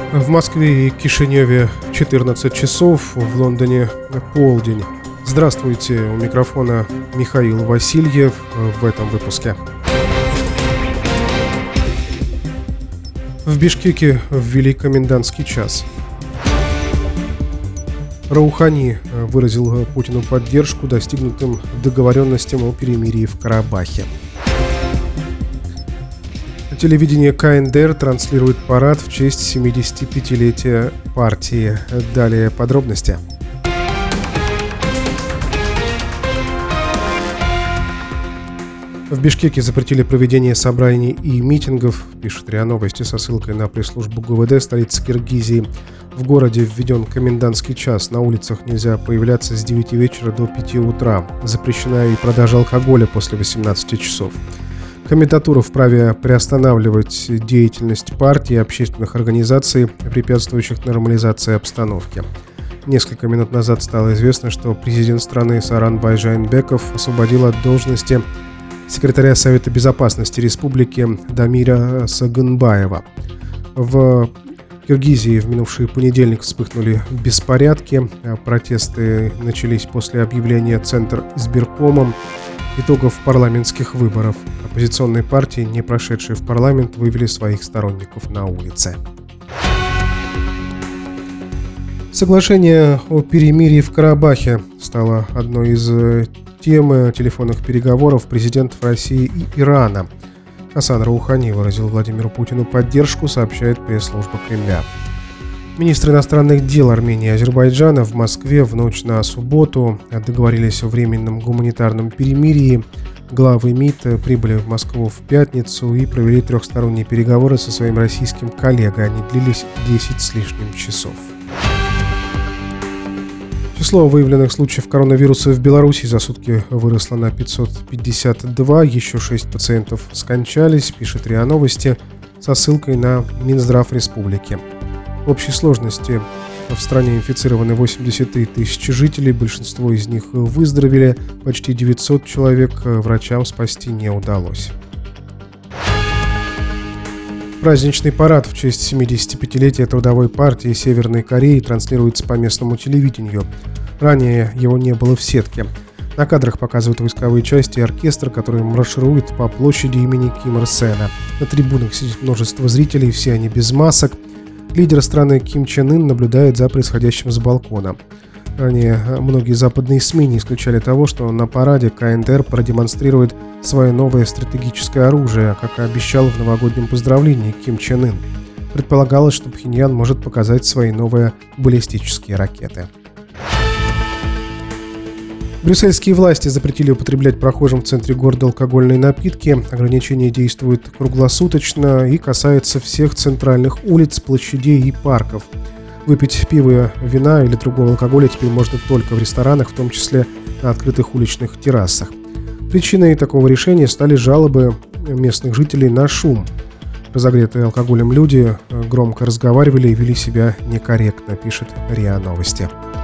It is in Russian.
В Москве и Кишиневе 14 часов, в Лондоне полдень. Здравствуйте, у микрофона Михаил Васильев в этом выпуске. В Бишкеке ввели комендантский час. Роухани выразил Путину поддержку достигнутым договоренностям о перемирии в Карабахе. Телевидение КНДР транслирует парад в честь 75-летия партии. Далее подробности. В Бишкеке запретили проведение собраний и митингов, пишет РИА Новости со ссылкой на пресс-службу ГУВД столицы Киргизии. В городе введен комендантский час. На улицах нельзя появляться с 9 вечера до 5 утра. Запрещена и продажа алкоголя после 18 часов. Комендатура вправе приостанавливать деятельность партий и общественных организаций, препятствующих нормализации обстановки. Несколько минут назад стало известно, что президент страны Сооронбай Жээнбеков освободил от должности секретаря Совета Безопасности Республики Дамира Сагынбаева. В Киргизии в минувший понедельник вспыхнули беспорядки. Протесты начались после объявления Центр избиркомом итогов парламентских выборов. Оппозиционные партии, не прошедшие в парламент, вывели своих сторонников на улицы. Соглашение о перемирии в Карабахе стало одной из тем телефонных переговоров президентов России и Ирана. Хасан Роухани выразил Владимиру Путину поддержку, сообщает пресс-служба Кремля. Министры иностранных дел Армении и Азербайджана в Москве в ночь на субботу договорились о временном гуманитарном перемирии. Главы МИД прибыли в Москву в пятницу и провели трехсторонние переговоры со своим российским коллегой. Они длились 10 с лишним часов. Число выявленных случаев коронавируса в Беларуси за сутки выросло на 552. Еще 6 пациентов скончались, пишет РИА Новости со ссылкой на Минздрав Республики. В общей сложности в стране инфицированы 83 тысячи жителей, большинство из них выздоровели, почти 900 человек врачам спасти не удалось. Праздничный парад в честь 75-летия Трудовой партии Северной Кореи транслируется по местному телевидению. Ранее его не было в сетке. На кадрах показывают войсковые части и оркестр, который марширует по площади имени Ким Ир Сена. На трибунах сидит множество зрителей, все они без масок. Лидер страны Ким Чен Ын наблюдает за происходящим с балкона. Ранее многие западные СМИ не исключали того, что на параде КНДР продемонстрирует свое новое стратегическое оружие, как и обещал в новогоднем поздравлении Ким Чен Ын. Предполагалось, что Пхеньян может показать свои новые баллистические ракеты. Брюссельские власти запретили употреблять прохожим в центре города алкогольные напитки. Ограничение действует круглосуточно и касается всех центральных улиц, площадей и парков. Выпить пиво, вина или другого алкоголя теперь можно только в ресторанах, в том числе на открытых уличных террасах. Причиной такого решения стали жалобы местных жителей на шум. Разогретые алкоголем люди громко разговаривали и вели себя некорректно, пишет РИА Новости.